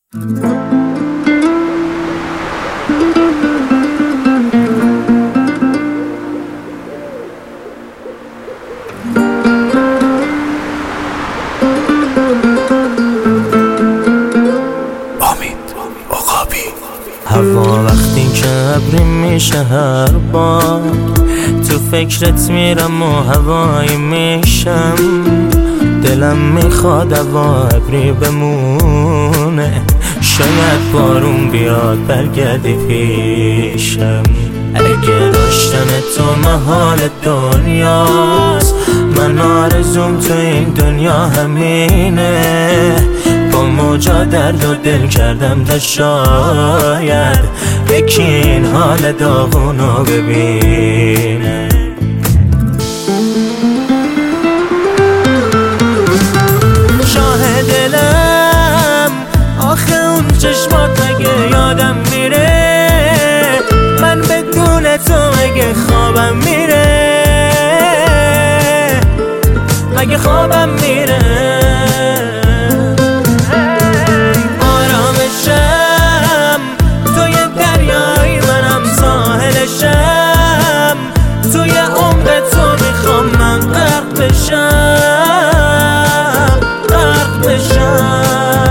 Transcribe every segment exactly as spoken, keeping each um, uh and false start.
هوا وقتی که ابری میشه هر بار تو فکرت میرم و هوایی میشم، دلم میخواد هوا ابری بمونه، شاید بارون بیاد برگردی پیشم. اگه داشتن تو محال دنیاست، من آرزوم تو این دنیا همینه، با موجا درد و دل کردم تا شاید یکی این حال داغونو ببینه. شاه دلم آخه اون چشمات مگه یادم میره، من بدون تو مگه خوابم میره، مگه خوابم میره. آرامشم توی دریای منم ساحلشم، توی عمق تو میخوام من غرق بشم، غرق بشم.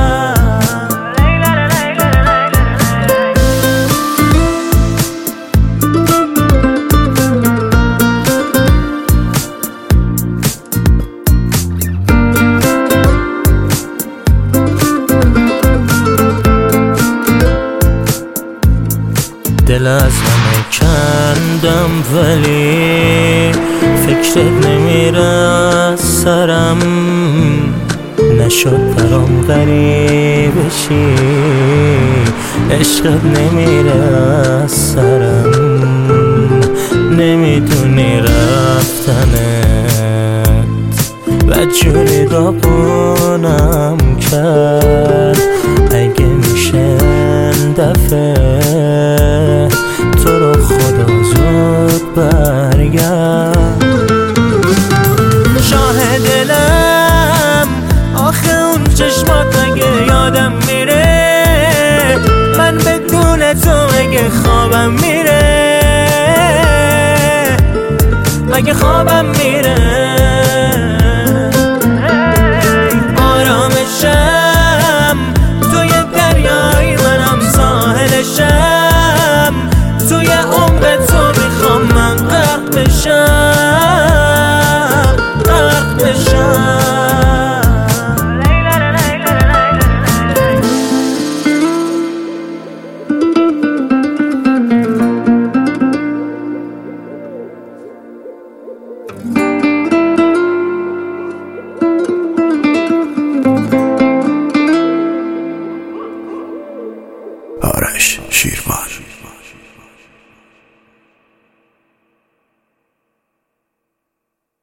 دل از همه کندم ولی فکرت نمیره از سرم، نشد برام غریبشی عشقت نمیره از سرم، نمیدونی رفتنت بدجوری داغونم کرد. اگه میشه دفعه تو رو خدا زود برگرد. شاه دلم آخه اون چشمات مگه یادم میره، من بدون تو مگه خوابم میره، مگه خوابم میره. آرامشم توی دریای منم ساحلشم، توی عمق تو میخوام من غرق بشم، غرق بشم. آرش شیروان.